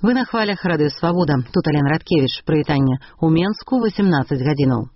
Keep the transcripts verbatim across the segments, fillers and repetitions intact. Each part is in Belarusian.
Вы на хвалях Радыё Свабода. Тут Алена Радкевич. Прывітанне. У Менску восемнадцаць гадзінаў.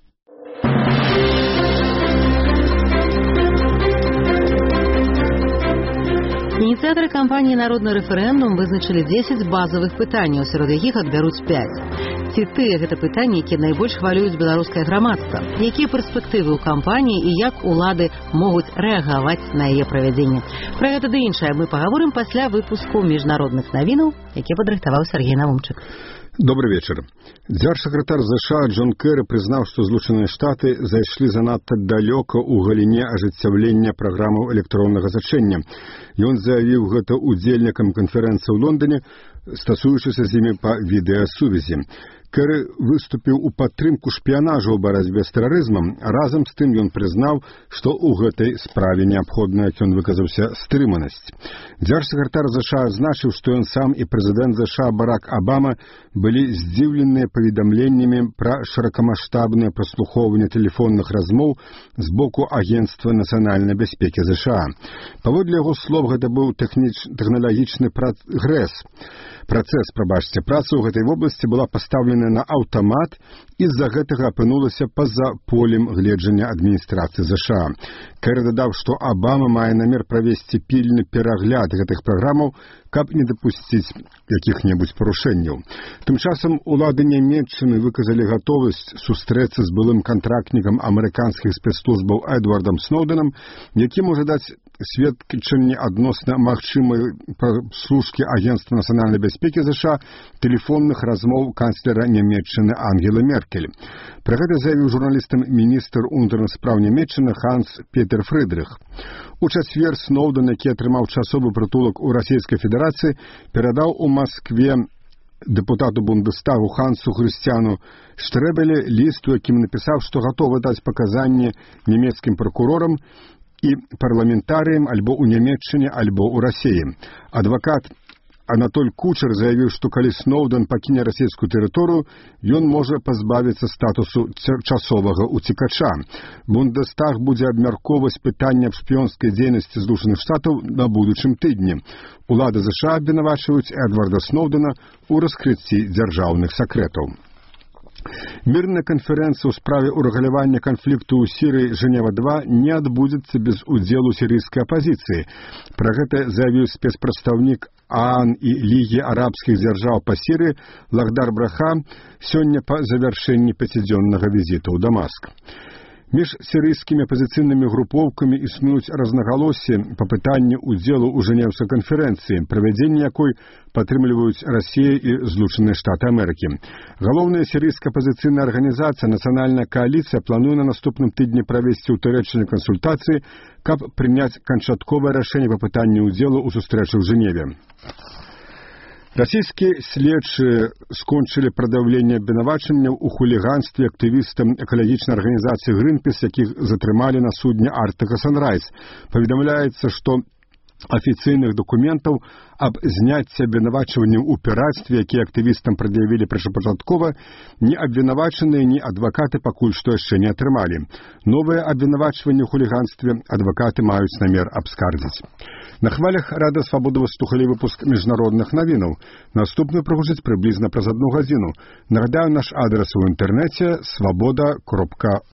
Ініцыятары кампаніі «Народны рэферэндум» вызначылі дзесяць базавых пытанняў, сярод якіх адбяруць пяць. Ці тыя гэта пытанні, якія найбольш хвалююць беларускае грамадства? Якія перспектывы ў кампаніі і як улады могуць рэагаваць на яе правядзенне? Пра гэта ды іншае мы пагаворым пасля выпуску міжнародных навінаў, які падрыхтаваў Сергей Навумчык. Добрый вечер. Дзяржсакратар ЗША Джон Кэры прызнаў, што Злучаныя Штаты зайшлі занадта далёка ў галіне ажыццяўлення праграмаў электроннага зачэння. Ён заявіў гэта удзельнікам канферэнцыі ў Лондоне, стасуючыся з імі па відэасувязі. Кэры выступіў у падтрымку шпіянажу ў барацьбе з тэрарызмам, а разам з тым ён прызнаў, што ў гэтай справе неабходна, як ён выказаўся, стрыманасць. Дзяржсакратар ЗША адзначыў, што ён сам і прэзідэнт ЗША Барак Абама былі здзіўленыя паведамленнямі пра шырокамаштабнае праслухоўванне тэлефонных размоў з боку Агенцтва нацыянальнай бяспекі ЗША. Паводле яго слоў, гэта быў тэхніч... тэхналагічны прагрэс. Працэс, прабачце, праца ў гэтай вобласці была пастаўлена на аўтамат і з-за гэтага апынулася па-за полем гледжання адміністрацыі ЗША. Кэры дадаў, што Абама мае намер правесці пільны перагляд гэтых праграмаў, каб не дапусціць якіх-небудзь парушэнняў. Тым часам улады Нямецчыны выказалі гатовасць сустрэцца з былым кантрактнікам амерыканскіх спецслужбаў Эдвардам Сноўдэнам, які можа даць сведчанне адносна магчымай праслушкі Агенцтва нацыянальнай бяспекі ЗША тэлефонных размоў канцлера Нямецчыны Ангелы Меркель. Пра гэта заявіў журналістам міністр унутраных спраў Нямецчыны Ханс Петер Фрыдрых. У чацвер Сноўдэн, які атрымаў часовы прытулак у Расійскай Федэрацыі, перадаў у Маскве дэпутату Бундестагу Хансу Хрысціяну Штребеле ліст, у якім напісаў, што гатовы даць паказанні нямецкім пракурорам і парламентарыям альбо ў Нямецчыне, альбо ў Расіі. Адвакат Анатоль Кучер заявіў, што калі Сноўдэн пакіне расійскую тэрыторыю, ён можа пазбавіцца статусу часовага уцекача. Бундестаг будзе абмяркоўваць пытанне аб шпіёнскай дзейнасці Злучаных Штатаў на будучым тыдні. Улады ЗША абвінавачваюць Эдварда Сноўдэна ў раскрыцці дзяржаўных сакрэтаў. Мірная канферэнцыя ў справе ўрэгулявання канфлікту ў Сірыі Жэнева-два не адбудзецца без удзелу сірыйскай апазіцыі. Пра гэта заявіў спецпрадстаўнік ААН і Лігі арабскіх дзяржаў па Сірыі Лахдар Браха сёння па завяршэнні пяцідзённага візіту ў Дамаск. Між сірыйскімі апазіцыйнымі групоўкамі існуюць рознагалоссі па пытанню удзелу ў Жэнеўскай канферэнцыі, правядзенне якой падтрымліваюць Расія і Злучаныя Штаты Амерыкі. Галоўная сірыйская апазіцыйная арганізацыя «Нацыянальная кааліцыя» плануе на наступным тыдні правесці ў Турэччыне кансультацыі, каб прыняць канчатковае рашэнне па пытанню удзелу ў сустрэчы ў Жэневе. Расійскія следчыя скончылі прадаўленне абвінавачанняў у хуліганстве актывістам экалагічнай арганізацыі «Грынпіс», якіх затрымалі на судне «Арктика Санрайз». Паведамляецца, што афіцыйных дакументаў аб зняцці абвінавачванняў у пірацтве, якія актывістам прад'явілі першапачаткова, ні абвінавачаныя, ні адвакаты пакуль што яшчэ не атрымалі. Новыя абвінавачванні ў хуліганстве адвакаты маюць намер абскардзіць. На хвалях Радыё Свабода вы слухалі выпуск міжнародных навінаў. Наступны прагучыць прыблізна праз адну гадзіну. Нагадаю, наш адрас у інтэрнэце свабода кропка